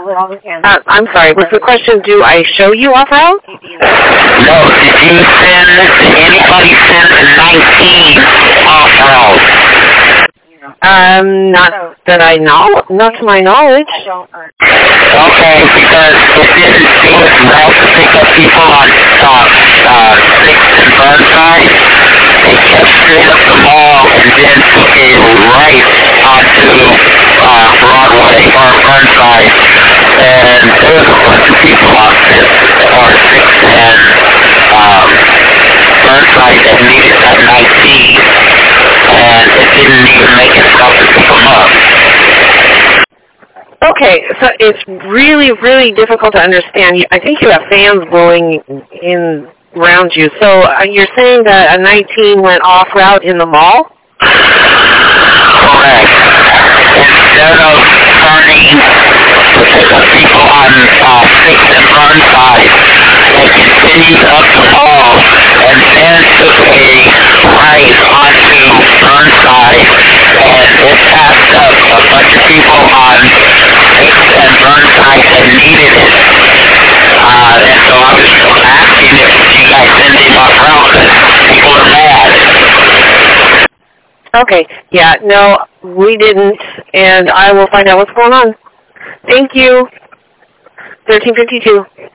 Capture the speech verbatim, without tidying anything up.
Uh, I'm sorry, was the question, do I show you off-route? No, did you send, did anybody send the nineteen off-route? Um, not that I know, not to my knowledge. Okay, because it didn't seem as well to pick up people on uh, uh, sixth and Burnside. They kept straight up the mall and then took a right onto uh, Broadway or Burnside. And there was a bunch of people on fifth or sixth and um, Burnside that needed that nineteen. And it didn't even make itself to pick them up. Okay, so it's really, really difficult to understand. I think you have fans blowing in around you. So uh, you're saying that a nineteen went off route in the mall? Correct. Instead of turning to pick up people on uh, sixth and Burnside, they continued up the mall and then took a right onto Burnside, and it passed up a bunch of people on sixth and Burnside that needed it. Uh, and so I was asking if you guys send him off route because people are mad. Okay, yeah, no, we didn't, and I will find out what's going on. Thank you. thirteen fifty-two.